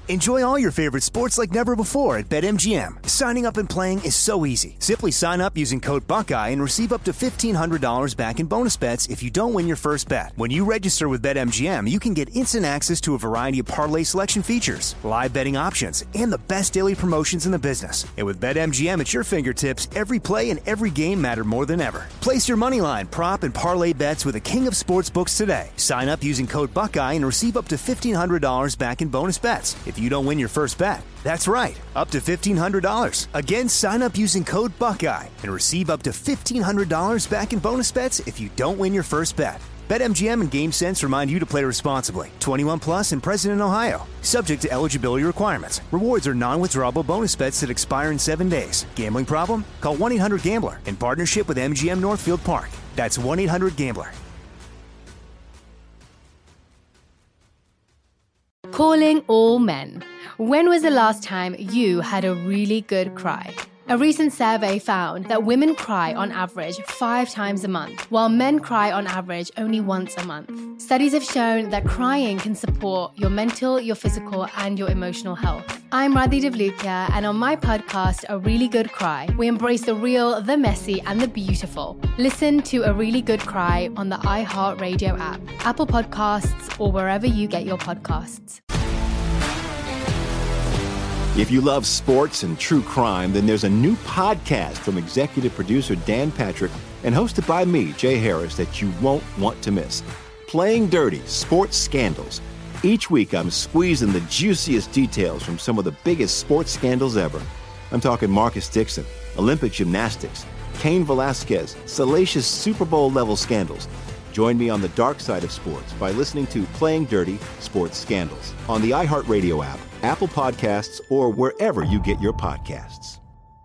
Enjoy all your favorite sports like never before at BetMGM. Signing up and playing is so easy. Simply sign up using code Buckeye and receive up to $1,500 back in bonus bets if you don't win your first bet. When you register with BetMGM, you can get instant access to a variety of parlay selection features, live betting options, and the best daily promotions in the business. And with BetMGM at your fingertips, every play and every game matter more than ever. Place your moneyline, prop, and parlay bets with the king of sportsbooks today. Sign up using code Buckeye and receive up to $1,500 back in bonus bets if you don't win your first bet. That's right, up to $1,500. Again, sign up using code Buckeye and receive up to $1,500 back in bonus bets if you don't win your first bet. BetMGM and GameSense remind you to play responsibly. 21 plus and present in Ohio. Subject to eligibility requirements. Rewards are non-withdrawable bonus bets that expire in 7 days. Gambling problem? Call 1-800-GAMBLER in partnership with MGM Northfield Park. That's 1-800-GAMBLER. Calling all men. When was the last time you had a really good cry? A recent survey found that women cry on average 5 times a month, while men cry on average only once a month. Studies have shown that crying can support your mental, your physical, and your emotional health. I'm Radhi Devlukia, and on my podcast, A Really Good Cry, we embrace the real, the messy, and the beautiful. Listen to A Really Good Cry on the iHeartRadio app, Apple Podcasts, or wherever you get your podcasts. If you love sports and true crime, then there's a new podcast from executive producer Dan Patrick and hosted by me, Jay Harris, that you won't want to miss. Playing Dirty: Sports Scandals. Each week, I'm squeezing the juiciest details from some of the biggest sports scandals ever. I'm talking Marcus Dixon, Olympic gymnastics, Cain Velasquez, salacious Super Bowl-level scandals. Join me on the dark side of sports by listening to Playing Dirty: Sports Scandals on the iHeartRadio app, Apple Podcasts, or wherever you get your podcasts.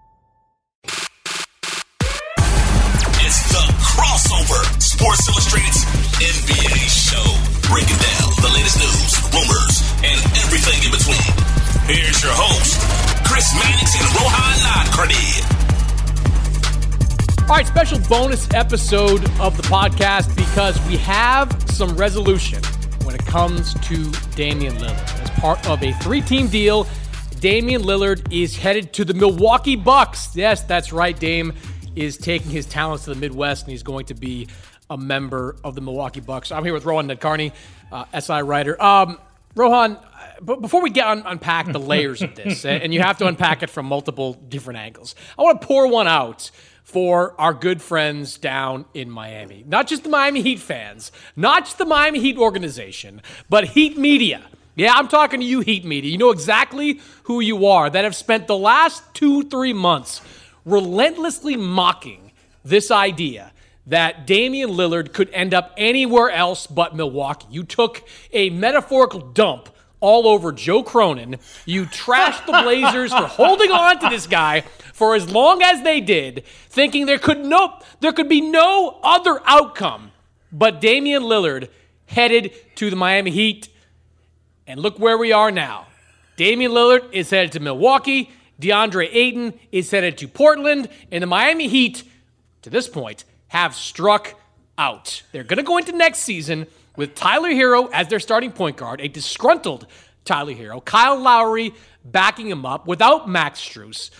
It's the Crossover Sports Illustrated's NBA show, breaking down the latest news, rumors, and everything in between. Here's your host, Chris Mannix and Rohan Nadkarni. All right, special bonus episode of the podcast because we have some resolution when it comes to Damian Lillard. As part of a 3-team deal, Damian Lillard is headed to the Milwaukee Bucks. Yes, that's right. Dame is taking his talents to the Midwest, and he's going to be a member of the Milwaukee Bucks. I'm here with Rohan Nadkarni, SI writer. Rohan, but before we unpack the layers of this, and you have to unpack it from multiple different angles, I want to pour one out for our good friends down in Miami. Not just the Miami Heat fans, not just the Miami Heat organization, but Heat Media. Yeah, I'm talking to you, Heat Media. You know exactly who you are, that have spent the last 2-3 months relentlessly mocking this idea that Damian Lillard could end up anywhere else but Milwaukee. You took a metaphorical dump all over Joe Cronin. You trashed the Blazers for holding on to this guy for as long as they did, thinking there could be no other outcome but Damian Lillard headed to the Miami Heat. And look where we are now. Damian Lillard is headed to Milwaukee. DeAndre Ayton is headed to Portland. And the Miami Heat, to this point, have struck out. They're going to go into next season with Tyler Hero as their starting point guard, a disgruntled Tyler Hero, Kyle Lowry backing him up, without Max Strus,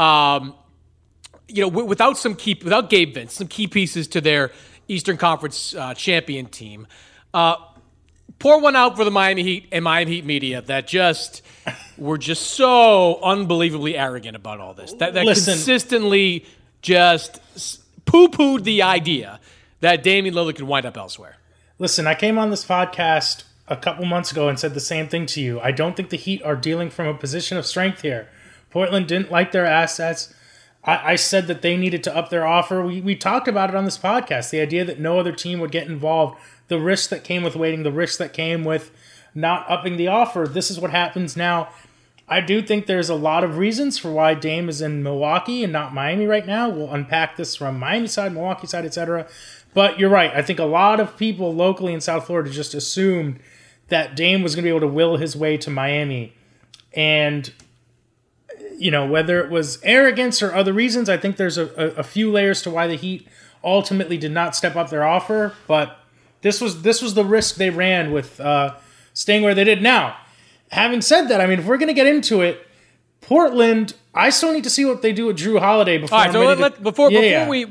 without Gabe Vince, some key pieces to their Eastern Conference champion team. Pour one out for the Miami Heat and Miami Heat media that were just so unbelievably arrogant about all this. That consistently just poo-pooed the idea that Damian Lillard could wind up elsewhere. Listen, I came on this podcast a couple months ago and said the same thing to you. I don't think the Heat are dealing from a position of strength here. Portland didn't like their assets. I said that they needed to up their offer. We talked about it on this podcast, the idea that no other team would get involved, the risk that came with waiting, the risk that came with not upping the offer. This is what happens now. I do think there's a lot of reasons for why Dame is in Milwaukee and not Miami right now. We'll unpack this from Miami side, Milwaukee side, etc. But you're right. I think a lot of people locally in South Florida just assumed that Dame was going to be able to will his way to Miami. And, whether it was arrogance or other reasons, I think there's a few layers to why the Heat ultimately did not step up their offer. But this was the risk they ran with staying where they did. Now, having said that, I mean, if we're going to get into it, Portland, I still need to see what they do with Drew Holiday before. All right, before we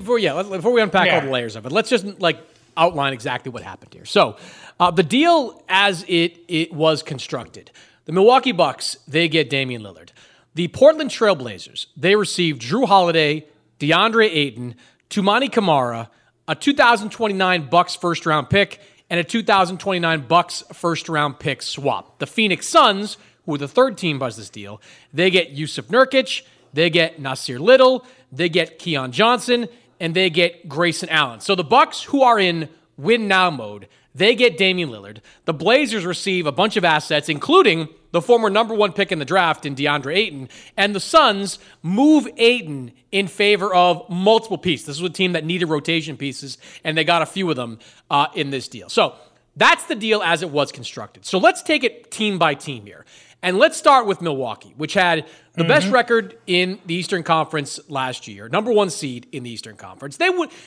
unpack Yeah. all the layers of it, let's just outline exactly what happened here. So, the deal as it was constructed, the Milwaukee Bucks, they get Damian Lillard. The Portland Trailblazers, they received Drew Holiday, DeAndre Ayton, Toumani Camara, a 2029 Bucks first-round pick, and a 2029 Bucks first-round pick swap. The Phoenix Suns, who were the third team by this deal, they get Yusuf Nurkic, they get Nasir Little, they get Keon Johnson, and they get Grayson Allen. So the Bucks, who are in win-now mode, they get Damian Lillard. The Blazers receive a bunch of assets, including the former number one pick in the draft in DeAndre Ayton, and the Suns move Ayton in favor of multiple pieces. This was a team that needed rotation pieces, and they got a few of them in this deal. So that's the deal as it was constructed. So let's take it team by team here. And let's start with Milwaukee, which had the best record in the Eastern Conference last year, number one seed in the Eastern Conference. They were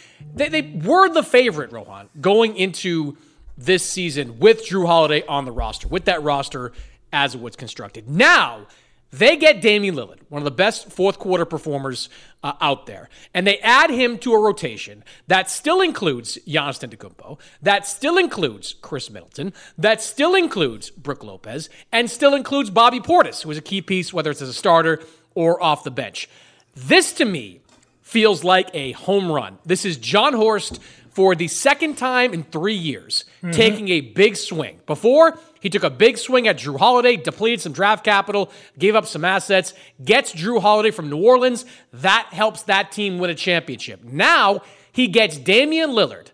the favorite, Rohan, going into this season with Drew Holiday on the roster, with that roster as it was constructed. Now, they get Damian Lillard, one of the best fourth quarter performers out there. And they add him to a rotation that still includes Giannis Antetokounmpo, that still includes Chris Middleton, that still includes Brook Lopez, and still includes Bobby Portis, who is a key piece, whether it's as a starter or off the bench. This, to me, feels like a home run. This is John Horst for the second time in 3 years, taking a big swing. Before, he took a big swing at Drew Holiday, depleted some draft capital, gave up some assets, gets Drew Holiday from New Orleans. That helps that team win a championship. Now, he gets Damian Lillard,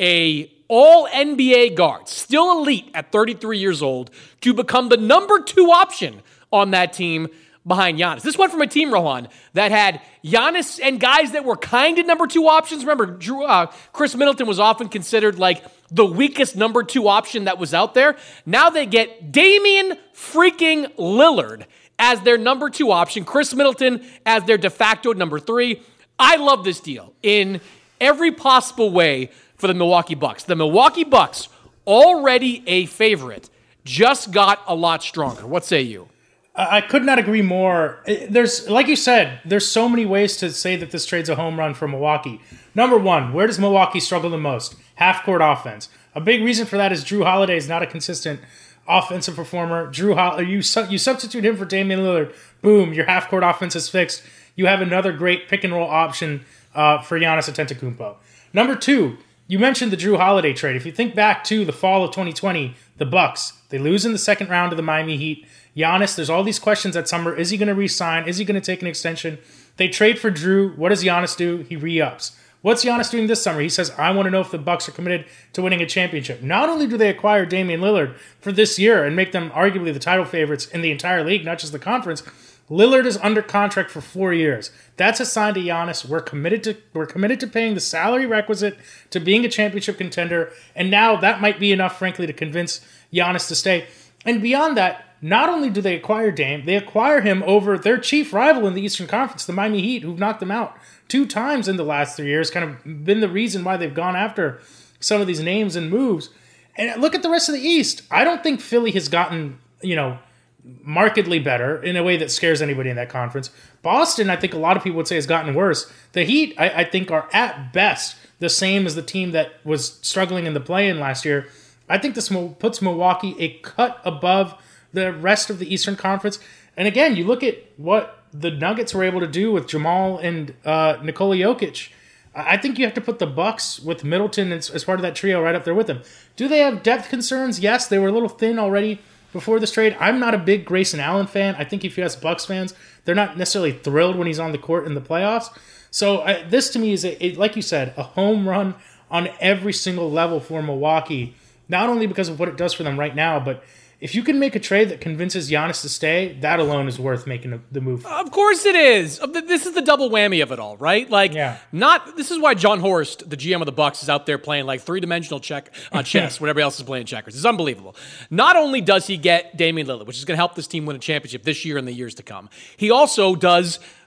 a all-NBA guard, still elite at 33 years old, to become the number 2 option on that team behind Giannis. This went from a team, Rohan, that had Giannis and guys that were kind of number 2 options. Remember, Chris Middleton was often considered like the weakest number 2 option that was out there. Now they get Damian freaking Lillard as their number 2 option, Chris Middleton as their de facto number 3. I love this deal in every possible way for the Milwaukee Bucks. The Milwaukee Bucks, already a favorite, just got a lot stronger. What say you? I could not agree more. There's, like you said, there's so many ways to say that this trade's a home run for Milwaukee. Number one, where does Milwaukee struggle the most? Half-court offense. A big reason for that is Drew Holiday is not a consistent offensive performer. You substitute him for Damian Lillard. Boom, your half-court offense is fixed. You have another great pick-and-roll option for Giannis Antetokounmpo. Number two, you mentioned the Drew Holiday trade. If you think back to the fall of 2020, the Bucks, they lose in the second round to the Miami Heat. Giannis, there's all these questions that summer. Is he going to re-sign? Is he going to take an extension? They trade for Drew. What does Giannis do? He re-ups. What's Giannis doing this summer? He says, I want to know if the Bucks are committed to winning a championship. Not only do they acquire Damian Lillard for this year and make them arguably the title favorites in the entire league, not just the conference, Lillard is under contract for 4 years. That's a sign to Giannis. We're committed to paying the salary requisite to being a championship contender, and now that might be enough, frankly, to convince Giannis to stay. And beyond that, not only do they acquire Dame, they acquire him over their chief rival in the Eastern Conference, the Miami Heat, who've knocked them out 2 times in the last 3 years, kind of been the reason why they've gone after some of these names and moves. And look at the rest of the East. I don't think Philly has gotten, markedly better in a way that scares anybody in that conference. Boston, I think a lot of people would say, has gotten worse. The Heat, I think, are at best the same as the team that was struggling in the play-in last year. I think this puts Milwaukee a cut above the rest of the Eastern Conference. And again, you look at what the Nuggets were able to do with Jamal and Nikola Jokic. I think you have to put the Bucks with Middleton as part of that trio right up there with them. Do they have depth concerns? Yes, they were a little thin already before this trade. I'm not a big Grayson Allen fan. I think if you ask Bucks fans, they're not necessarily thrilled when he's on the court in the playoffs. So this to me is, like you said, a home run on every single level for Milwaukee. Not only because of what it does for them right now, but if you can make a trade that convinces Giannis to stay, that alone is worth making the move. Of course it is. This is the double whammy of it all, right? This is why John Horst, the GM of the Bucks, is out there playing like three-dimensional chess when everybody else is playing checkers. It's unbelievable. Not only does he get Damian Lillard, which is going to help this team win a championship this year and the years to come, he also does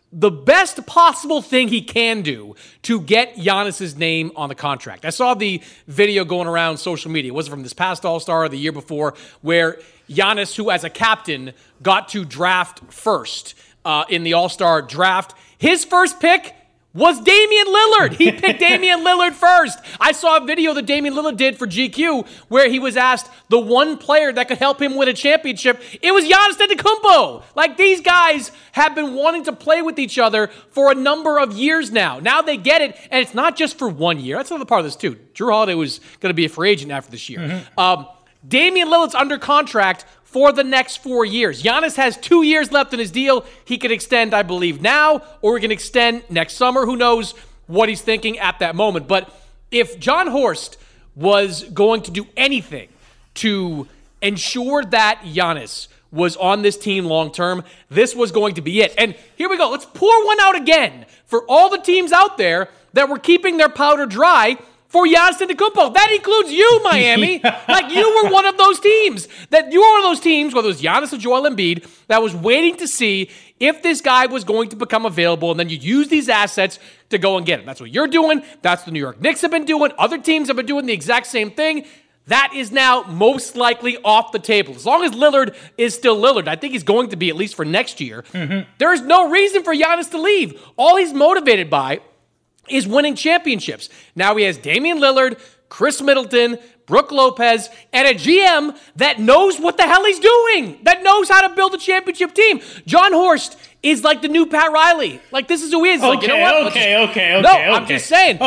the best possible thing he can do to get Giannis's name on the contract. I saw the video going around social media. It wasn't from this past All-Star or the year before, where Giannis, who as a captain got to draft first in the All-Star draft, his first pick was Damian Lillard. He picked Damian Lillard first. I saw a video that Damian Lillard did for GQ where he was asked the one player that could help him win a championship. It was Giannis Antetokounmpo. Like, these guys have been wanting to play with each other for a number of years now. Now they get it, and it's not just for 1 year. That's another part of this, too. Jrue Holiday was going to be a free agent after this year. Damian Lillard's under contract for the next 4 years. Giannis has 2 years left in his deal. He could extend, I believe, now, or he can extend next summer. Who knows what he's thinking at that moment. But if John Horst was going to do anything to ensure that Giannis was on this team long-term, this was going to be it. And here we go. Let's pour one out again for all the teams out there that were keeping their powder dry for Giannis Antetokounmpo. That includes you, Miami. Like, you were one of those teams. Whether it was Giannis or Joel Embiid, that was waiting to see if this guy was going to become available, and then you use these assets to go and get him. That's what you're doing. That's what the New York Knicks have been doing. Other teams have been doing the exact same thing. That is now most likely off the table. As long as Lillard is still Lillard, I think he's going to be at least for next year. There's no reason for Giannis to leave. All he's motivated by is winning championships. Now he has Damian Lillard, Chris Middleton, Brook Lopez, and a GM that knows what the hell he's doing, that knows how to build a championship team. John Horst is like the new Pat Riley. Like, this is who he is. Like, you know what? I'm just saying.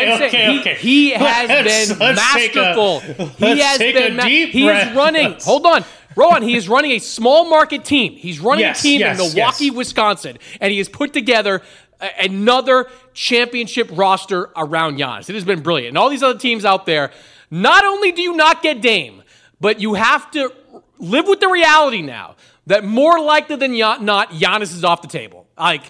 He has been masterful. He has been. He is running. Hold on. Rowan, he is running a small market team. He's running a team in Milwaukee, Wisconsin, and he has put together another championship roster around Giannis. It has been brilliant. And all these other teams out there, not only do you not get Dame, but you have to live with the reality now that more likely than not, Giannis is off the table.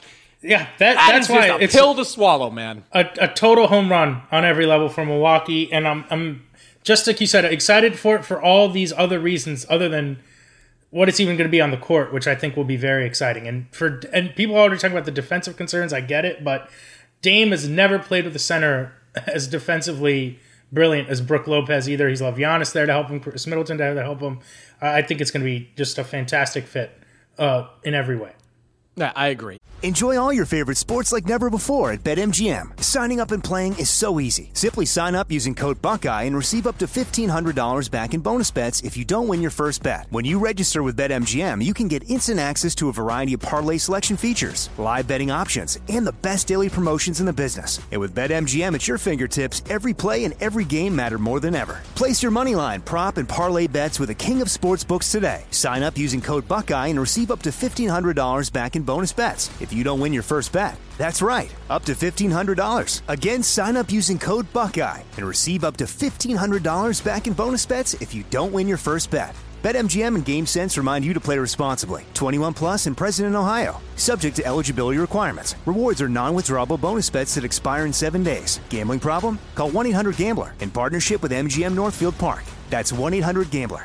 That's why it's a pill to swallow, man. A total home run on every level for Milwaukee, and I'm just like you said, excited for it for all these other reasons other than what it's even going to be on the court, which I think will be very exciting. And people are already talking about the defensive concerns. I get it, but Dame has never played with a center as defensively brilliant as Brook Lopez either. He's loved Giannis there to help him, Chris Middleton there to help him. I think it's going to be just a fantastic fit in every way. Yeah, I agree. Enjoy all your favorite sports like never before at BetMGM. Signing up and playing is so easy. Simply sign up using code Buckeye and receive up to $1,500 back in bonus bets if you don't win your first bet. When you register with BetMGM, you can get instant access to a variety of parlay selection features, live betting options, and the best daily promotions in the business. And with BetMGM at your fingertips, every play and every game matter more than ever. Place your moneyline, prop, and parlay bets with the king of sportsbooks today. Sign up using code Buckeye and receive up to $1,500 back in bonus bets if you don't win your first bet. That's right, up to $1,500. Again, sign up using code Buckeye and receive up to $1,500 back in bonus bets if you don't win your first bet. BetMGM and GameSense remind you to play responsibly. 21 plus and present in Ohio. Subject to eligibility requirements. Rewards are non-withdrawable bonus bets that expire in 7 days. Gambling problem? Call 1-800-GAMBLER in partnership with MGM Northfield Park. That's 1-800-GAMBLER.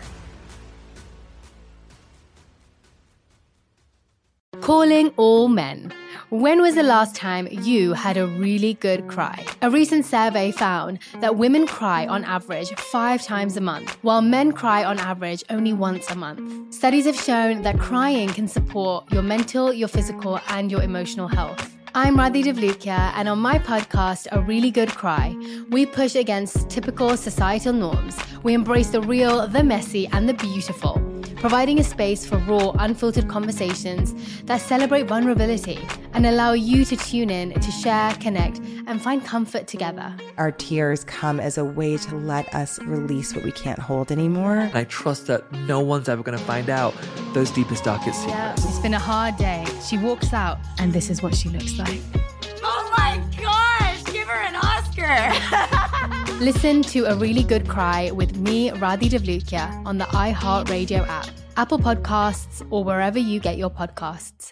Calling all men. When was the last time you had a really good cry? A recent survey found that women cry on average 5 times a month, while men cry on average only once a month. Studies have shown that crying can support your mental, your physical, and your emotional health. I'm Radhi Devlukia, and on my podcast, A Really Good Cry, we push against typical societal norms. We embrace the real, the messy, and the beautiful, providing a space for raw, unfiltered conversations that celebrate vulnerability and allow you to tune in to share, connect, and find comfort together. Our tears come as a way to let us release what we can't hold anymore. I trust that no one's ever going to find out those deepest, darkest secrets. Yeah, it's been a hard day. She walks out, and this is what she looks like. Oh my gosh, give her an Oscar. Listen to A Really Good Cry with me, Radhi Devlukia, on the iHeartRadio app, Apple Podcasts, or wherever you get your podcasts.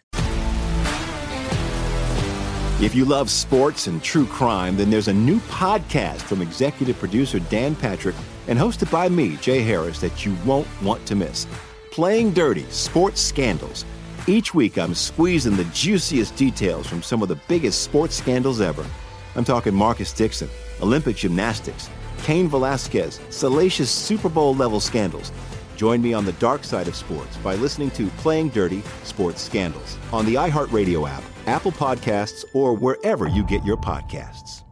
If you love sports and true crime, then there's a new podcast from executive producer Dan Patrick and hosted by me, Jay Harris, that you won't want to miss. Playing Dirty: Sports Scandals. Each week, I'm squeezing the juiciest details from some of the biggest sports scandals ever. I'm talking Marcus Dixon, Olympic gymnastics, Cain Velasquez, salacious Super Bowl-level scandals. Join me on the dark side of sports by listening to Playing Dirty Sports Scandals on the iHeartRadio app, Apple Podcasts, or wherever you get your podcasts.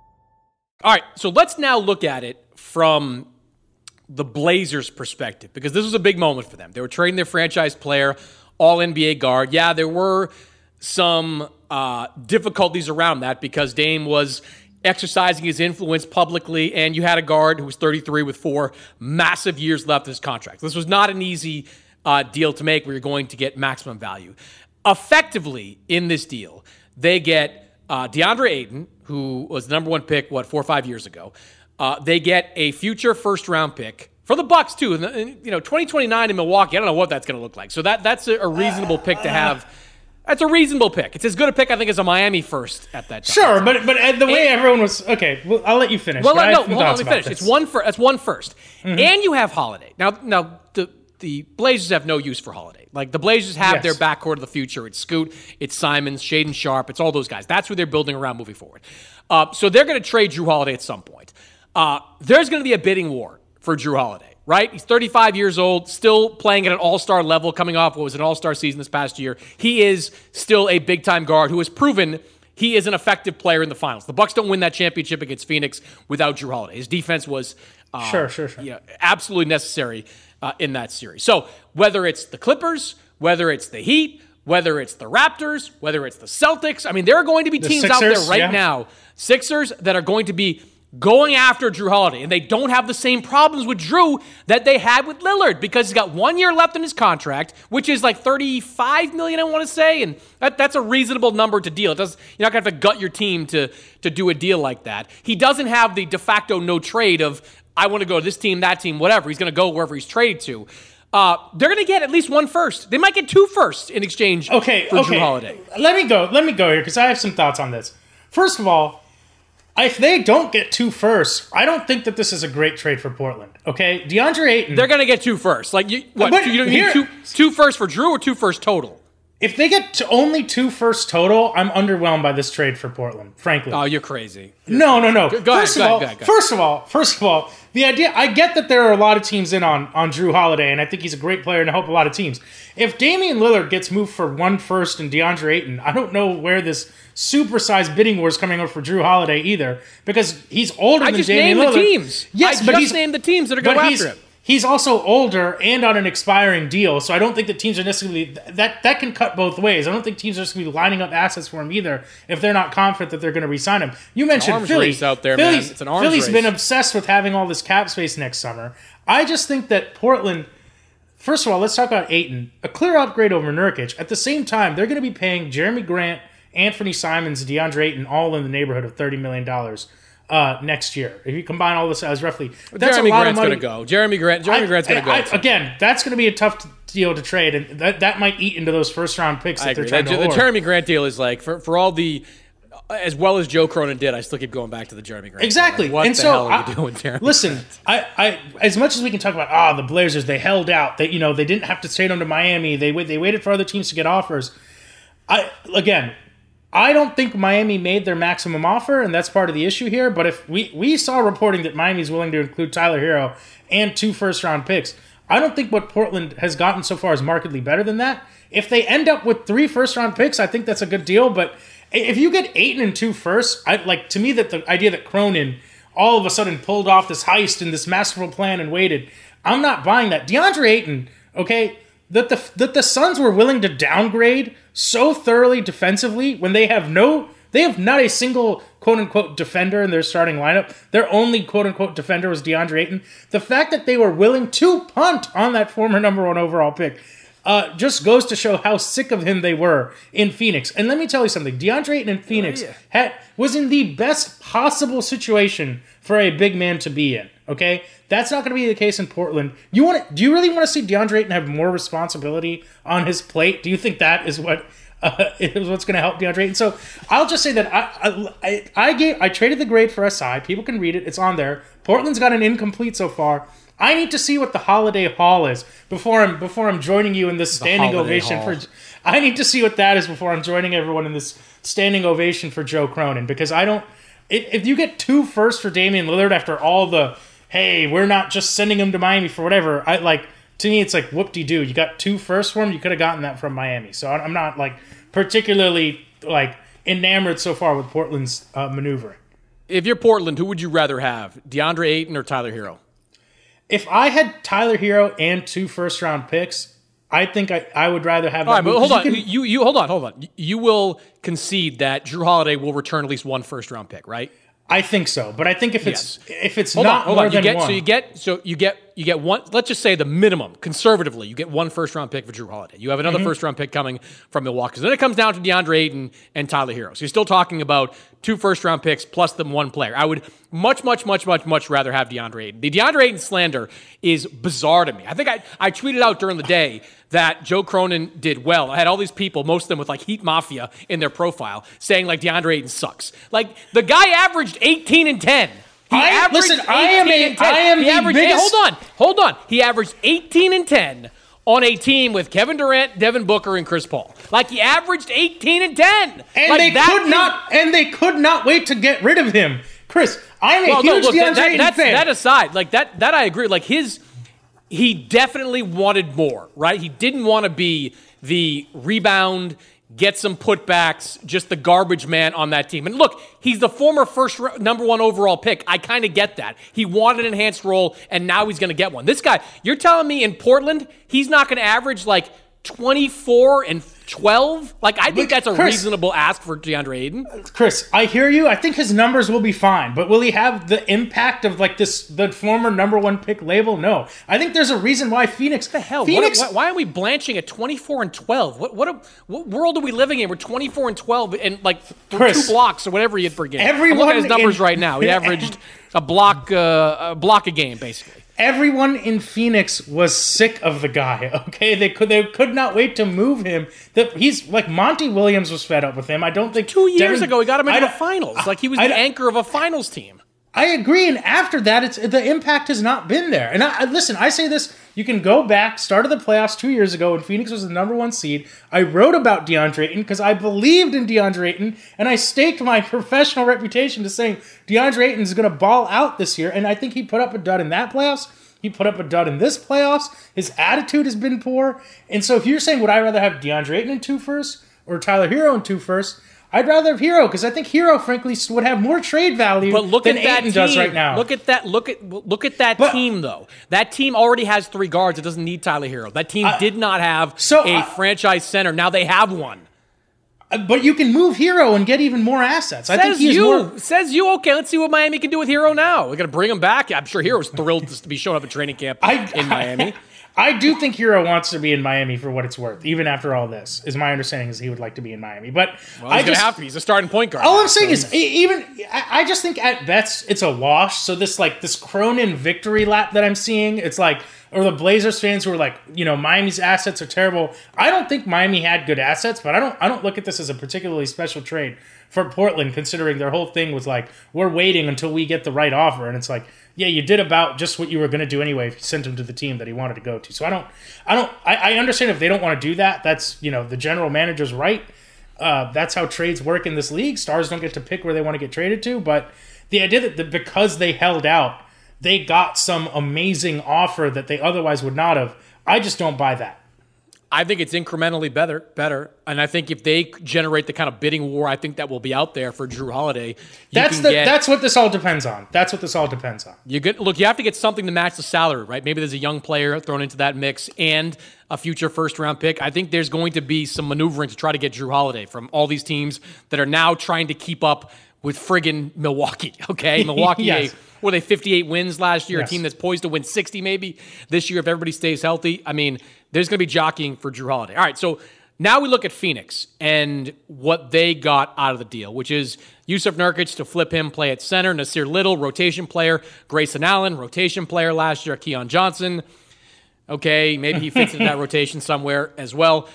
All right, so let's now look at it from the Blazers' perspective, because this was a big moment for them. They were trading their franchise player, All-NBA guard. Yeah, there were some difficulties around that because Dame was exercising his influence publicly, and you had a guard who was 33 with 4 massive years left of his contract. This was not an easy deal to make where you're going to get maximum value. Effectively, in this deal, they get DeAndre Ayton, who was the number 1 pick, 4 or 5 years ago. They get a future first-round pick for the Bucks, too. And, 2029 in Milwaukee, I don't know what that's going to look like. So that's a reasonable pick to have. That's a reasonable pick. It's as good a pick, I think, as a Miami first at that time. Sure, but the way everyone was... Okay, well, I'll let you finish. Well, let me finish. It's one first. Mm-hmm. And you have Holiday. Now the Blazers have no use for Holiday. Like, the Blazers have their backcourt of the future. It's Scoot, it's Simons, Shaedon Sharpe. It's all those guys. That's who they're building around moving forward. So they're going to trade Jrue Holiday at some point. There's going to be a bidding war for Jrue Holiday. Right? He's 35 years old, still playing at an all-star level, coming off what was an all-star season this past year. He is still a big-time guard who has proven he is an effective player in the finals. The Bucks don't win that championship against Phoenix without Jrue Holiday. His defense was absolutely necessary in that series. So whether it's the Clippers, whether it's the Heat, whether it's the Raptors, whether it's the Celtics, I mean, there are going to be teams out there right now, Sixers, that are going to be going after Jrue Holiday, and they don't have the same problems with Jrue that they had with Lillard because he's got 1 year left in his contract, which is like $35 million, I want to say, and that's a reasonable number to deal. You're not going to have to gut your team to do a deal like that. He doesn't have the de facto no trade of, I want to go to this team, that team, whatever. He's going to go wherever he's traded to. They're going to get at least 1 first. They might get 2 firsts in exchange for Jrue Holiday. Let me go here because I have some thoughts on this. First of all, if they don't get 2 firsts, I don't think that this is a great trade for Portland. Okay, DeAndre Ayton. They're going to get 2 firsts. Like you don't need two firsts for Jrue or 2 firsts total? If they get only 2 firsts total, I'm underwhelmed by this trade for Portland. Frankly. Oh, you're crazy. No. Go ahead. First of all, the idea. I get that there are a lot of teams in on Jrue Holiday, and I think he's a great player and I help a lot of teams. If Damian Lillard gets moved for 1 first and DeAndre Ayton, I don't know where this supersized bidding war is coming up for Jrue Holiday either, because he's older than Damian Lillard. I just named the teams. Yes, I just named the teams that are going after him. He's also older and on an expiring deal, so I don't think that teams are necessarily... That can cut both ways. I don't think teams are just going to be lining up assets for him either if they're not confident that they're going to re-sign him. You mentioned Philly. Out there, man. It's an arms Philly's race. Been obsessed with having all this cap space next summer. I just think that Portland... First of all, let's talk about Ayton. A clear upgrade over Nurkic. At the same time, they're going to be paying Jeremy Grant, Anthony Simons, DeAndre Ayton all in the neighborhood of $30 million next year. If you combine all this as roughly, that's Jeremy a lot Grant's of money. Going to go. Jeremy Grant's going to go. Again, that's going to be a tough deal to trade, and that might eat into those first round picks that they're trying to hoard. The Jeremy Grant deal is like for all the. As well as Joe Cronin did, I still keep going back to the Jeremy Grant. Exactly. What the hell are you doing, Jeremy? Listen, I as much as we can talk about the Blazers, they held out. They they didn't have to trade them to Miami. They waited for other teams to get offers. I don't think Miami made their maximum offer, and that's part of the issue here. But if we saw reporting that Miami's willing to include Tyler Hero and 2 first round picks, I don't think what Portland has gotten so far is markedly better than that. If they end up with 3 first round picks, I think that's a good deal. But if you get 8 and 2 firsts, to me that the idea that Cronin all of a sudden pulled off this heist and this masterful plan and waited, I'm not buying that. DeAndre Ayton, okay, that the Suns were willing to downgrade so thoroughly defensively when they have not a single quote-unquote defender in their starting lineup. Their only quote-unquote defender was DeAndre Ayton. The fact that they were willing to punt on that former number 1 overall pick just goes to show how sick of him they were in Phoenix. And let me tell you something. DeAndre Ayton in Phoenix was in the best possible situation for a big man to be in. Okay? That's not going to be the case in Portland. Do you really want to see DeAndre Ayton have more responsibility on his plate? Do you think that is what is what's going to help DeAndre Ayton? So I'll just say that I traded the grade for SI. People can read it. It's on there. Portland's got an incomplete so far. I need to see what the holiday haul is before I'm joining you in this standing ovation for. I need to see what that is before I'm joining everyone in this standing ovation for Joe Cronin, because I don't. If you get 2 firsts for Damian Lillard after all the, hey, we're not just sending him to Miami for whatever, to me it's like whoop-de-doo. You got 2 firsts for him, you could have gotten that from Miami. So I'm not particularly enamored so far with Portland's maneuvering. If you're Portland, who would you rather have, DeAndre Ayton or Tyler Hero? If I had Tyler Hero and 2 first-round picks, I think I would rather have that. All right, but hold on. You hold on. You will concede that Jrue Holiday will return at least 1 first-round pick, right? I think so, but I think if it's hold not on. more than one, so you get one. Let's just say the minimum, conservatively, you get 1 first-round pick for Jrue Holiday. You have another first-round pick coming from Milwaukee. So then it comes down to DeAndre Ayton and Tyler Hero. So you're still talking about 2 first-round picks plus the 1 player. I would much rather have DeAndre Ayton. The DeAndre Ayton slander is bizarre to me. I think I tweeted out during the day that Joe Cronin did well. I had all these people, most of them with Heat Mafia in their profile, saying DeAndre Ayton sucks. The guy averaged 18 and 10. Hold on. He averaged 18 and 10 on a team with Kevin Durant, Devin Booker, and Chris Paul. He averaged 18 and 10. And they could not wait to get rid of him. Chris, I'm a huge DeAndre Ayton fan. That aside, that I agree. He definitely wanted more, right? He didn't want to be the rebound, get some putbacks, just the garbage man on that team. And look, he's the former number 1 overall pick. I kind of get that. He wanted an enhanced role, and now he's going to get one. This guy, you're telling me in Portland, he's not going to average 24 and 12? I think that's a reasonable ask for DeAndre Ayton. Chris, I hear you. I think his numbers will be fine, but will he have the impact of the former number 1 pick label? No. I think there's a reason why Phoenix. What the hell? Why are we blanching at 24 and 12? What world are we living in? We're 24 and 12 and Chris, 2 blocks or whatever he had per game. I'm looking at his numbers right now. He averaged a block a game basically. Everyone in Phoenix was sick of the guy, okay? They could not wait to move him. He's Monty Williams was fed up with him. I don't think 2 years ago he got him into the finals. He was the anchor of a finals team. I agree, and after that, the impact has not been there. And listen, I say this, you can go back, start of the playoffs 2 years ago when Phoenix was the number 1 seed. I wrote about DeAndre Ayton because I believed in DeAndre Ayton, and I staked my professional reputation to saying DeAndre Ayton is going to ball out this year, and I think he put up a dud in that playoffs. He put up a dud in this playoffs. His attitude has been poor. And so if you're saying, would I rather have DeAndre Ayton in 2 firsts or Tyler Hero in 2 firsts, I'd rather have Hero because I think Hero, frankly, would have more trade value than Ayton does right now. Look at that team, though. That team already has 3 guards. It doesn't need Tyler Hero. That team did not have a franchise center. Now they have one. But you can move Hero and get even more assets. Says you. Okay, let's see what Miami can do with Hero now. We're going to bring him back. I'm sure Hero's thrilled to be showing up at training camp in Miami. I do think Hero wants to be in Miami for what it's worth, even after all this. Is my understanding is he would like to be in Miami, but he's going to have to be. He's a starting point guard. All I'm saying is, I just think at best it's a wash. So this Cronin victory lap that I'm seeing, it's or the Blazers fans who are Miami's assets are terrible. I don't think Miami had good assets, but I don't look at this as a particularly special trade for Portland, considering their whole thing was we're waiting until we get the right offer, and it's yeah, you did about just what you were going to do anyway if you sent him to the team that he wanted to go to. So I understand if they don't want to do that. That's, the general manager's right. That's how trades work in this league. Stars don't get to pick where they want to get traded to. But the idea that because they held out, they got some amazing offer that they otherwise would not have, I just don't buy that. I think it's incrementally better. And I think if they generate the kind of bidding war, I think that will be out there for Jrue Holiday. That's what this all depends on. You have to get something to match the salary, right? Maybe there's a young player thrown into that mix and a future first-round pick. I think there's going to be some maneuvering to try to get Jrue Holiday from all these teams that are now trying to keep up with friggin' Milwaukee, okay? Milwaukee, yes. Were they 58 wins last year? Yes. A team that's poised to win 60 maybe this year if everybody stays healthy. I mean, there's going to be jockeying for Jrue Holiday. All right, so now we look at Phoenix and what they got out of the deal, which is Yusuf Nurkic to flip him, play at center, Nasir Little, rotation player, Grayson Allen, rotation player last year, Keon Johnson. Okay, maybe he fits into that rotation somewhere as well.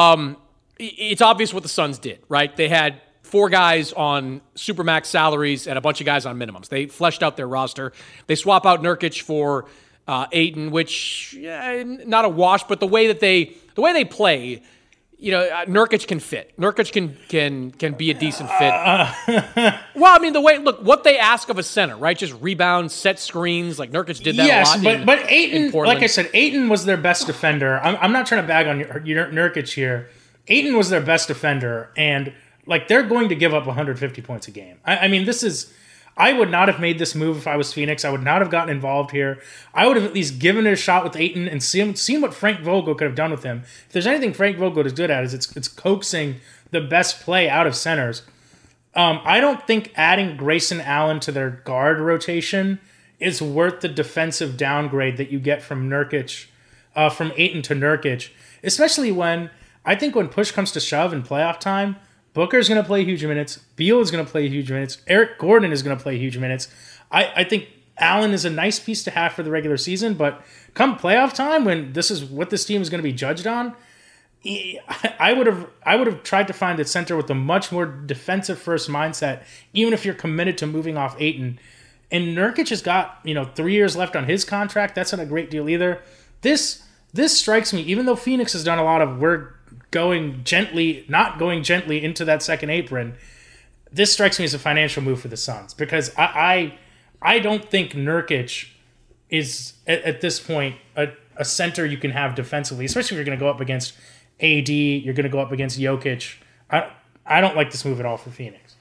It's obvious what the Suns did, right? They had 4 guys on supermax salaries and a bunch of guys on minimums. They fleshed out their roster. They swap out Nurkic for Ayton, which not a wash, but the way they play, Nurkic can fit. Nurkic can be a decent fit. Well, I mean, what they ask of a center, right? Just rebound, set screens. Like Nurkic did that a lot. Yes, but Ayton, like I said, Ayton was their best defender. I'm not trying to bag on Nurkic here. Ayton was their best defender, and like they're going to give up 150 points a game. I mean, I would not have made this move if I was Phoenix. I would not have gotten involved here. I would have at least given it a shot with Ayton and seen what Frank Vogel could have done with him. If there's anything Frank Vogel is good at, is it's coaxing the best play out of centers. I don't think adding Grayson Allen to their guard rotation is worth the defensive downgrade that you get from Nurkic, from Ayton to Nurkic, especially when push comes to shove in playoff time, Booker's going to play huge minutes. Beal is going to play huge minutes. Eric Gordon is going to play huge minutes. I think Allen is a nice piece to have for the regular season, but come playoff time, when this is what this team is going to be judged on, I would have tried to find a center with a much more defensive first mindset, even if you're committed to moving off Ayton. And Nurkic has got 3 years left on his contract. That's not a great deal either. This strikes me, even though Phoenix has done a lot of work. Not going gently into that second apron. This strikes me as a financial move for the Suns, because I don't think Nurkic is at this point a center you can have defensively, especially if you're going to go up against AD. You're going to go up against Jokic. I don't like this move at all for Phoenix.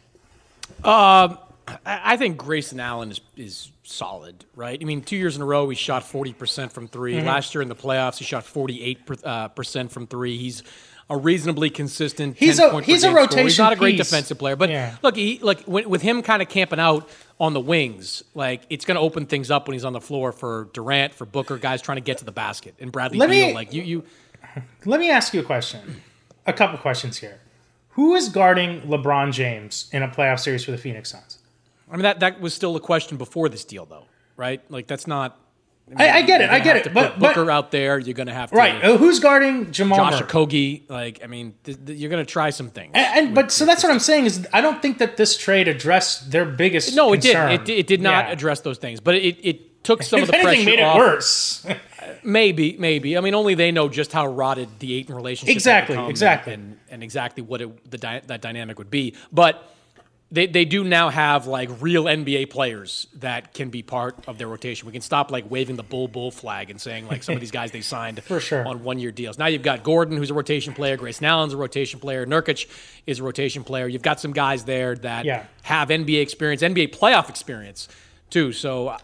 I think Grayson Allen is solid, right? I mean, 2 years in a row he shot 40% from three. Mm-hmm. Last year in the playoffs he shot 48% from three. He's a reasonably consistent. He's a rotation. He's not a great defensive player, but yeah. Look, with him kind of camping out on the wings, like it's going to open things up when he's on the floor for Durant, for Booker, guys trying to get to the basket, and Bradley Beal. Like you. Let me ask you a question. A couple questions here. Who is guarding LeBron James in a playoff series for the Phoenix Suns? I mean, that was still a question before this deal, though, right? Like that's not. I get it. But Booker out there, you're going to have to. Right. Who's guarding Jamal Josh Murray? Okogie. Like, I mean, you're going to try some things. So that's what I'm saying is I don't think that this trade addressed their biggest No, concern. it did. It did not address those things. But it took some of the pressure off. If anything, made it worse. Maybe. I mean, only they know just how rotted the Ayton relationship exactly. And exactly what that dynamic would be. But They do now have like real NBA players that can be part of their rotation. We can stop like waving the bull flag and saying like some of these guys they signed for sure on 1 year deals. Now you've got Gordon, who's a rotation player. Grayson Allen's a rotation player. Nurkic is a rotation player. You've got some guys there that have NBA experience, NBA playoff experience too. So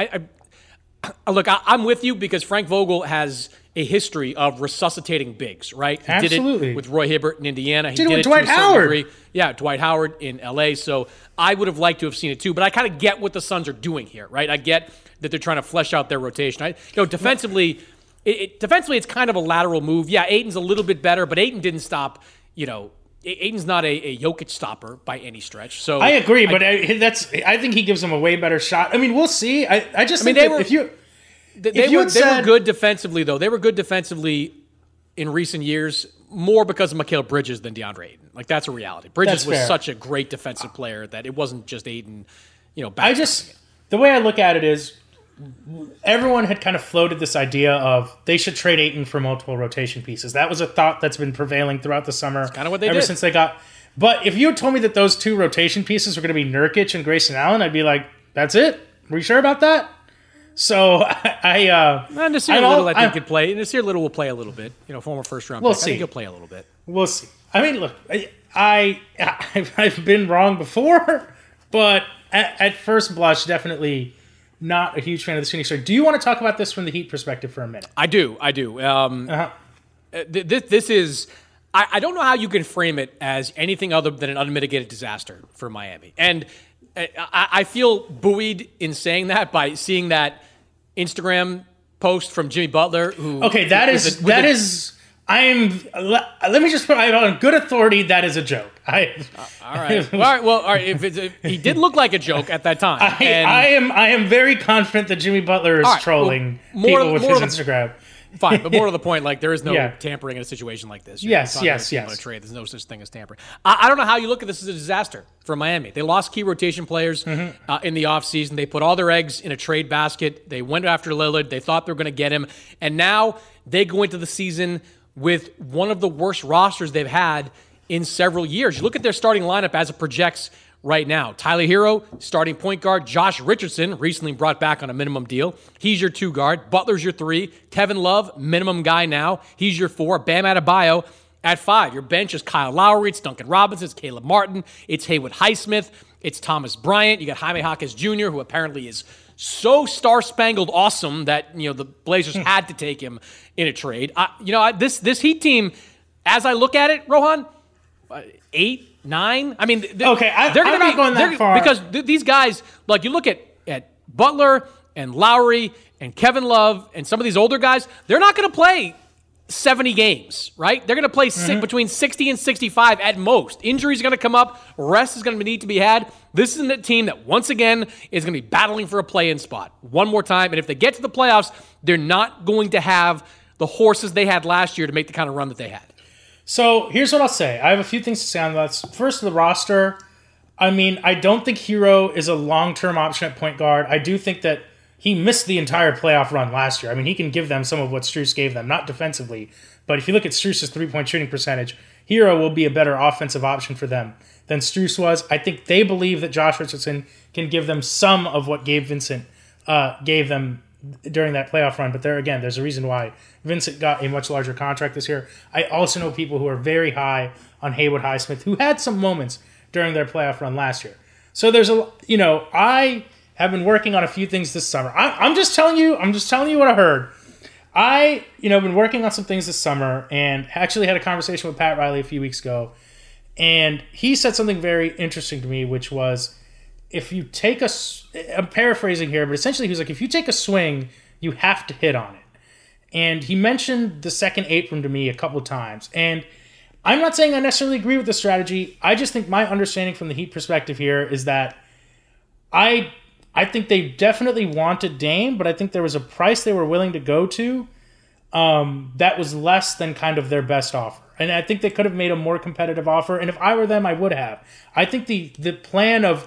I'm with you because Frank Vogel has a history of resuscitating bigs, right? He Absolutely. did it with Roy Hibbert in Indiana. He did it with Dwight Howard. Degree. Yeah, Dwight Howard in LA. So I would have liked to have seen it too, but I kind of get what the Suns are doing here, right? I get that they're trying to flesh out their rotation. Defensively, it's kind of a lateral move. Yeah, Ayton's a little bit better, but Ayton didn't stop, Ayton's not a Jokic stopper by any stretch. So I agree, but I think he gives them a way better shot. I mean, we'll see. They were good defensively, though. They were good defensively in recent years, more because of Mikal Bridges than DeAndre Ayton. Like, that's a reality. Bridges was such a great defensive player that it wasn't just Ayton, the way I look at it is everyone had kind of floated this idea of they should trade Ayton for multiple rotation pieces. That was a thought that's been prevailing throughout the summer. That's kind of what they ever did. Since they got. But if you had told me that those two rotation pieces were going to be Nurkic and Grayson Allen, I'd be like, that's it? Were you sure about that? So Nasir Little, I think, could play. Nasir Little will play a little bit. Former first-round pick. See. I think he'll play a little bit. We'll see. I mean, look, I've been wrong before, but at first blush, definitely not a huge fan of the Phoenix trade. Do you want to talk about this from the Heat perspective for a minute? I do. This is... I don't know how you can frame it as anything other than an unmitigated disaster for Miami. And I feel buoyed in saying that by seeing that Instagram post from Jimmy Butler. Let me just put it on good authority. That is a joke. All right. All right. He did look like a joke at that time. I am very confident that Jimmy Butler is trolling people with his Instagram. Fine, but more to the point, like there is no tampering in a situation like this. Yes. Trade. There's no such thing as tampering. I don't know how you look at this as a disaster for Miami. They lost key rotation players in the offseason. They put all their eggs in a trade basket. They went after Lillard. They thought they were going to get him. And now they go into the season with one of the worst rosters they've had in several years. You look at their starting lineup as it projects right now. Tyler Hero, starting point guard. Josh Richardson, recently brought back on a minimum deal. He's your 2 guard. Butler's your 3. Kevin Love, minimum guy now. He's your 4. Bam Adebayo at 5. Your bench is Kyle Lowry. It's Duncan Robinson. It's Caleb Martin. It's Haywood Highsmith. It's Thomas Bryant. You got Jaime Jaquez Jr., who apparently is so star-spangled awesome that, the Blazers had to take him in a trade. This Heat team, as I look at it, Rohan, 8, 9. I mean, they're going to be going that far because these guys, like you look at Butler and Lowry and Kevin Love and some of these older guys, they're not going to play 70 games, right? They're going to play between 60 and 65 at most. Injuries are going to come up. Rest is going to need to be had. This is a team that, once again, is going to be battling for a play-in spot one more time. And if they get to the playoffs, they're not going to have the horses they had last year to make the kind of run that they had. So here's what I'll say. I have a few things to say on that. First, the roster. I mean, I don't think Hero is a long-term option at point guard. I do think that he missed the entire playoff run last year. I mean, he can give them some of what Strus gave them, not defensively. But if you look at Strus's three-point shooting percentage, Hero will be a better offensive option for them than Strus was. I think they believe that Josh Richardson can give them some of what Gabe Vincent gave them during that playoff run. But there's a reason why Vincent got a much larger contract this year. I also know people who are very high on Haywood Highsmith who had some moments during their playoff run last year. So I have been working on a few things this summer. I'm just telling you what I heard. I been working on some things this summer and actually had a conversation with Pat Riley a few weeks ago. And he said something very interesting to me, which was, if you take I'm paraphrasing here, but essentially he was like, if you take a swing, you have to hit on it. And he mentioned the second apron to me a couple times. And I'm not saying I necessarily agree with the strategy. I just think my understanding from the Heat perspective here is that I think they definitely wanted Dame, but I think there was a price they were willing to go to that was less than kind of their best offer. And I think they could have made a more competitive offer. And if I were them, I would have. I think the plan of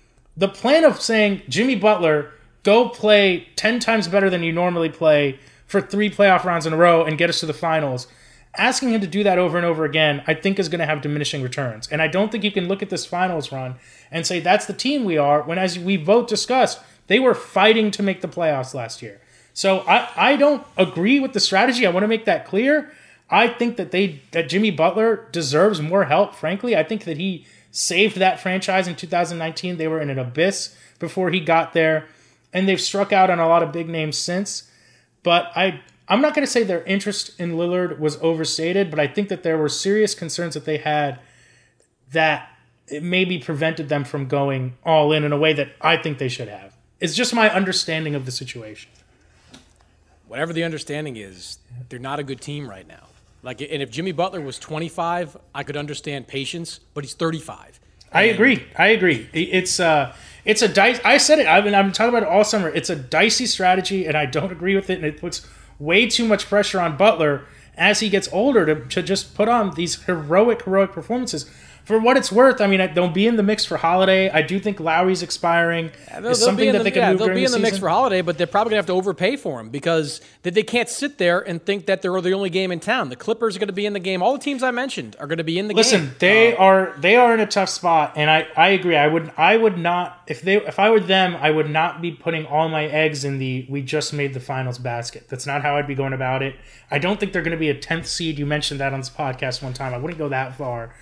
saying, Jimmy Butler, go play 10 times better than you normally play for 3 playoff rounds in a row and get us to the finals, asking him to do that over and over again, I think is going to have diminishing returns. And I don't think you can look at this finals run and say that's the team we are, when, as we both discussed, they were fighting to make the playoffs last year. So I don't agree with the strategy. I want to make that clear. I think that Jimmy Butler deserves more help, frankly. I think that he saved that franchise in 2019. They were in an abyss before he got there, and they've struck out on a lot of big names since. But I'm not going to say their interest in Lillard was overstated, but I think that there were serious concerns that they had that it maybe prevented them from going all in a way that I think they should have. It's just my understanding of the situation. Whatever the understanding is, they're not a good team right now. And if Jimmy Butler was 25, I could understand patience, but he's 35. I agree. It's a dice. I said it. I've been talking about it all summer. It's a dicey strategy, and I don't agree with it. And it puts way too much pressure on Butler as he gets older to just put on these heroic performances. For what it's worth, I mean, they'll be in the mix for Holiday. I do think Lowry's expiring. It's something that they can move during the season. They'll be in the mix for Holiday, but they're probably going to have to overpay for him because they can't sit there and think that they're the only game in town. The Clippers are going to be in the game. All the teams I mentioned are going to be in the game. Listen, they are in a tough spot, and I agree. I would not, if I were them, I would not be putting all my eggs in the we just made the finals basket. That's not how I'd be going about it. I don't think they're going to be a 10th seed. You mentioned that on this podcast one time. I wouldn't go that far.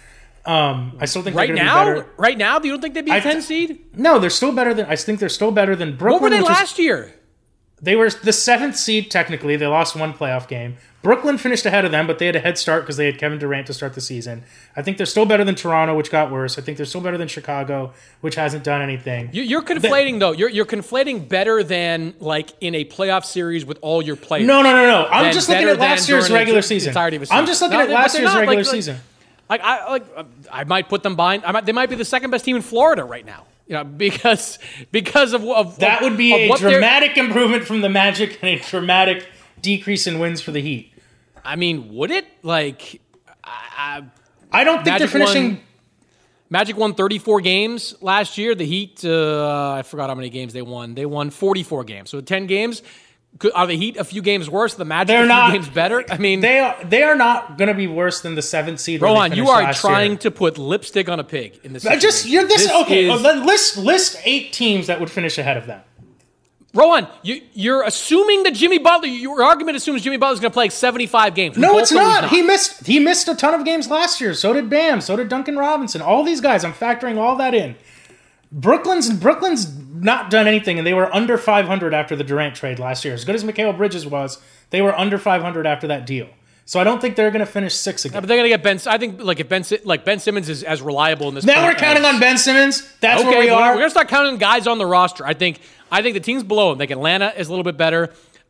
I still think right now. Be better. Right now, do you don't think they'd be a 10 seed? No, they're still better than. I think they're still better than Brooklyn. What were they last year? They were the 7th seed technically. They lost one playoff game. Brooklyn finished ahead of them, but they had a head start because they had Kevin Durant to start the season. I think they're still better than Toronto, which got worse. I think they're still better than Chicago, which hasn't done anything. You're conflating though. You're conflating better than like in a playoff series with all your players. No. I'm just looking at last year's regular season. I'm just looking at last year's regular season. I might put them behind. They might be the second best team in Florida right now. Because of that would be a dramatic improvement from the Magic and a dramatic decrease in wins for the Heat. I mean, would it? I don't think they're finishing. Magic won 34 games last year. The Heat, I forgot how many games they won. They won 44 games. So 10 games. Are the Heat a few games worse? The Magic a few games better? I mean, they are not going to be worse than the 7th seed. Rohan, you are trying to put lipstick on a pig in this. List 8 teams that would finish ahead of them. Rohan, you're assuming that Jimmy Butler. Your argument assumes Jimmy Butler's going to play 75 games. No, it's not. He missed a ton of games last year. So did Bam. So did Duncan Robinson. All these guys. I'm factoring all that in. Brooklyn's not done anything, and they were under 500 after the Durant trade last year. As good as Mikal Bridges was, they were under 500 after that deal. So I don't think they're going to finish 6 again. Yeah, but they're going to get Ben. I think if Ben Simmons is as reliable in this. Now we're counting on Ben Simmons. That's where we are. We're going to start counting guys on the roster. I think the teams below them. Like Atlanta is a little bit better.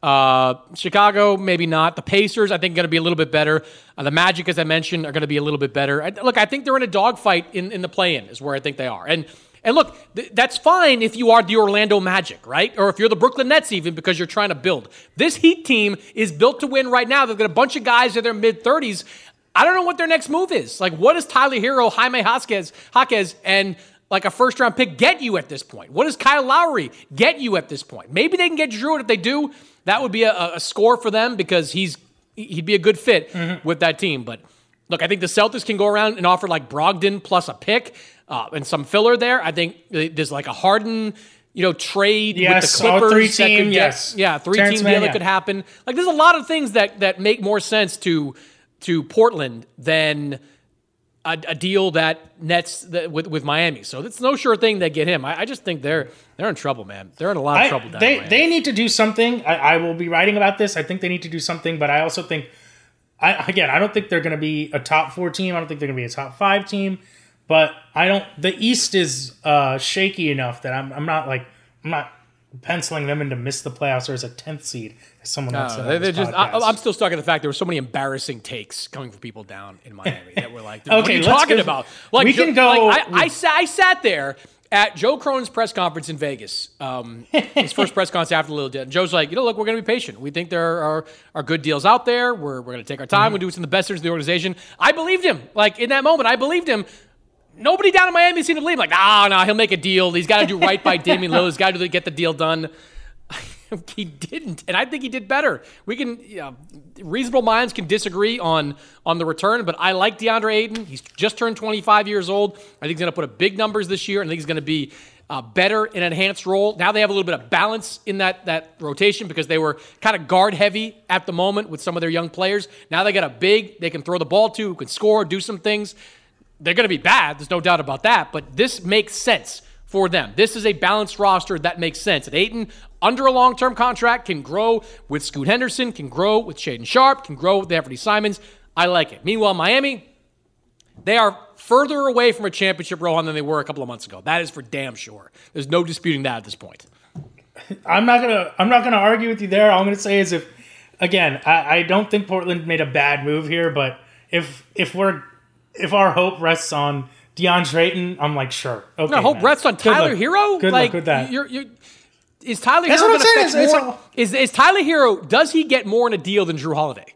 Chicago, maybe not. The Pacers, I think, are going to be a little bit better. The Magic, as I mentioned, are going to be a little bit better. I think they're in a dogfight in the play-in is where I think they are. And look, that's fine if you are the Orlando Magic, right? Or if you're the Brooklyn Nets even, because you're trying to build. This Heat team is built to win right now. They've got a bunch of guys in their mid-30s. I don't know what their next move is. Like, what does Tyler Hero, Jaime Jaquez, and like a first-round pick get you at this point? What does Kyle Lowry get you at this point? Maybe they can get Drew, and if they do, that would be a score for them because he'd be a good fit with that team. But look, I think the Celtics can go around and offer like Brogdon plus a pick. And some filler there. I think there's like a Harden, trade with the Clippers. 3-team, yes. Yeah, 3-team deal that could happen. Like there's a lot of things that make more sense to Portland than a deal that nets with Miami. So it's no sure thing they get him. I just think they're in trouble, man. They're in a lot of trouble. They need to do something. I will be writing about this. I think they need to do something, but I also think, I don't think they're going to be a top 4 team. I don't think they're going to be a top 5 team. But the East is shaky enough that I'm not penciling them in to miss the playoffs or as a 10th seed, as someone else said. I'm still stuck at the fact there were so many embarrassing takes coming from people down in Miami that were like, what are you talking about? Like, we can go. Like, I sat there at Joe Cronin's press conference in Vegas, his first press conference after the little deal. Joe's like, look, we're going to be patient. We think there are good deals out there. We're going to take our time. We'll do what's in the best interest of the organization. I believed him. Like, in that moment, I believed him. Nobody down in Miami seemed to believe him. Like, no, he'll make a deal. He's got to do right by Damian Lillard. He's got to get the deal done. He didn't, and I think he did better. We can, reasonable minds can disagree on the return, but I like DeAndre Ayton. He's just turned 25 years old. I think he's going to put up big numbers this year, and I think he's going to be better in an enhanced role. Now they have a little bit of balance in that rotation because they were kind of guard heavy at the moment with some of their young players. Now they got a big they can throw the ball to, who can score, do some things. They're going to be bad. There's no doubt about that. But this makes sense for them. This is a balanced roster that makes sense. And Ayton, under a long-term contract, can grow with Scoot Henderson, can grow with Shaedon Sharpe, can grow with Anthony Simons. I like it. Meanwhile, Miami, they are further away from a championship, Rohan, than they were a couple of months ago. That is for damn sure. There's no disputing that at this point. I'm not gonna argue with you there. All I'm gonna say is I don't think Portland made a bad move here, but if our hope rests on DeAndre Ayton, I'm like, sure. Okay, no, hope rests on Tyler Hero? Good luck with that. Is Tyler Hero going to fetch more? Is Tyler Hero, does he get more in a deal than Drew Holiday?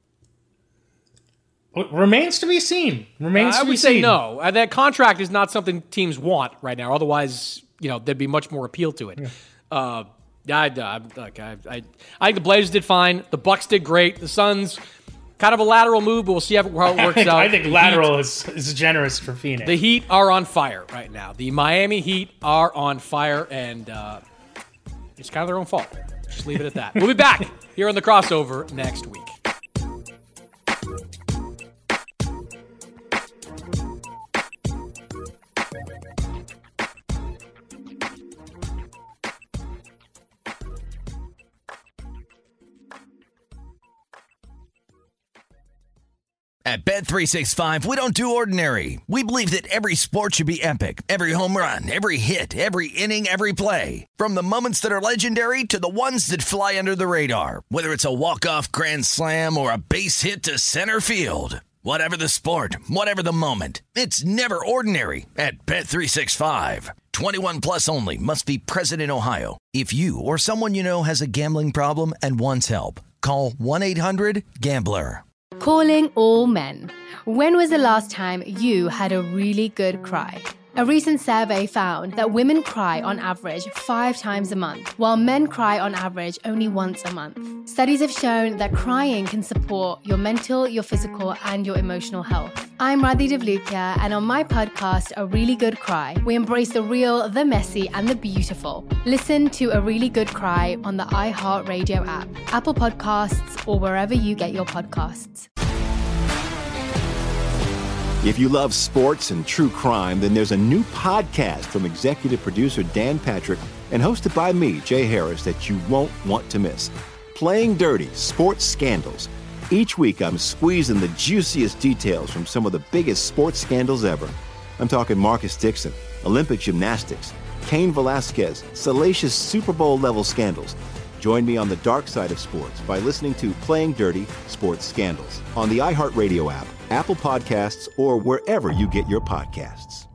Remains to be seen. I would say no. That contract is not something teams want right now. Otherwise, there'd be much more appeal to it. Yeah. I think the Blazers did fine. The Bucks did great. The Suns, kind of a lateral move, but we'll see how it works out. I think lateral is generous for Phoenix. The Heat are on fire right now. The Miami Heat are on fire, and it's kind of their own fault. Just leave it at that. We'll be back here on The Crossover next week. At Bet365, we don't do ordinary. We believe that every sport should be epic. Every home run, every hit, every inning, every play. From the moments that are legendary to the ones that fly under the radar. Whether it's a walk-off grand slam or a base hit to center field. Whatever the sport, whatever the moment. It's never ordinary at Bet365. 21 plus only. Must be present in Ohio. If you or someone you know has a gambling problem and wants help, call 1-800-GAMBLER. Calling all men. When was the last time you had a really good cry? A recent survey found that women cry on average 5 times a month, while men cry on average only once a month. Studies have shown that crying can support your mental, your physical, and your emotional health. I'm Radhi Devlukia, and on my podcast, A Really Good Cry, we embrace the real, the messy, and the beautiful. Listen to A Really Good Cry on the iHeartRadio app, Apple Podcasts, or wherever you get your podcasts. If you love sports and true crime, then there's a new podcast from executive producer Dan Patrick and hosted by me, Jay Harris, that you won't want to miss. Playing Dirty: Sports Scandals. Each week, I'm squeezing the juiciest details from some of the biggest sports scandals ever. I'm talking Marcus Dixon, Olympic gymnastics, Cain Velasquez, salacious Super Bowl-level scandals. Join me on the dark side of sports by listening to Playing Dirty: Sports Scandals on the iHeartRadio app, Apple Podcasts, or wherever you get your podcasts.